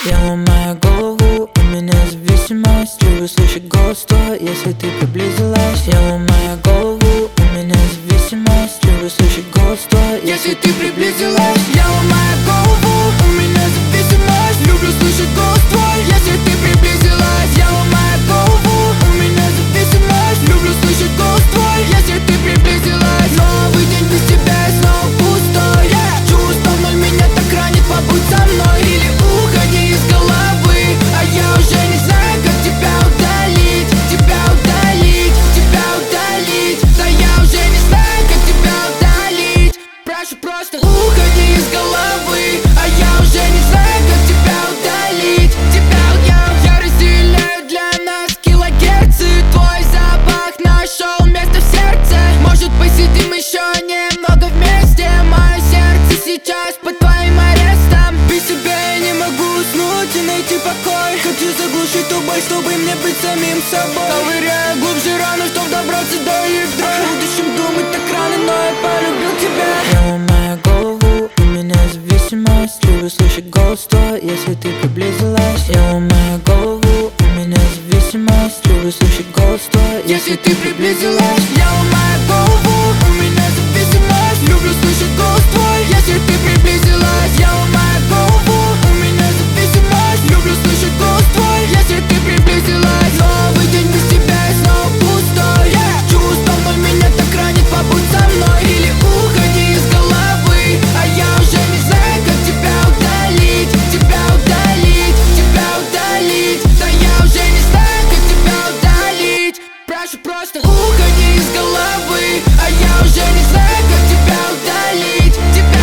Я ломаю голову, у меня зависимость. Люблю слышать голос твой, если ты приблизилась. Я ломаю голову, у меня зависимость. Люблю слышать голос твой, если ты приблизилась. Я ломаю голову, у меня зависимость. Люблю слышать голос твой, если ты приблизилась. Я ломаю голову, у меня зависимость. Люблю слышать голос твой, если ты приблизилась. Новый день без тебя и снова пустой. Чувство ноль меня так ранит, побудь со мной или уходи из головы. А я уже не знаю, как тебя удалить, тебя удалить, тебя удалить. Да я уже не знаю, как тебя удалить. Прошу просто уходи из головы. А я уже не знаю, как тебя удалить, тебя я разделяю для нас килогерцы. Твой запах нашел место в сердце. Может, посидим еще немного вместе. Мое сердце сейчас под твоим арестом. Без тебя я не могу уснуть и найти покой. Хочу заглушить ту боль, чтобы мне быть самим собой. Ковыряю глубже рану, чтоб добраться до ядра. О будущем думать так рано, но я полюбил тебя. Я ломаю голову, у меня зависимость. Люблю слышать голос твой, если ты приблизилась. Я ломаю голову, у меня зависимость. Люблю слышать голос твой, если ты приблизилась. Я ломаю голову, у меня зависимость. Люблю слышать голос твой, если ты приблизилась. Я ломаю голову, у меня зависимость. Люблю слышать голос твой, если ты приблизилась. Новый день без тебя и снова пустой. Чувство ноль меня так ранит, побудь со мной или уходи из головы. А я уже не знаю, как тебя удалить, тебя удалить, тебя удалить. Да я уже не знаю, как тебя удалить. Прошу просто уходи из головы. А я уже не знаю, как тебя удалить, тебя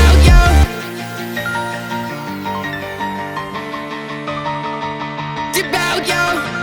тебя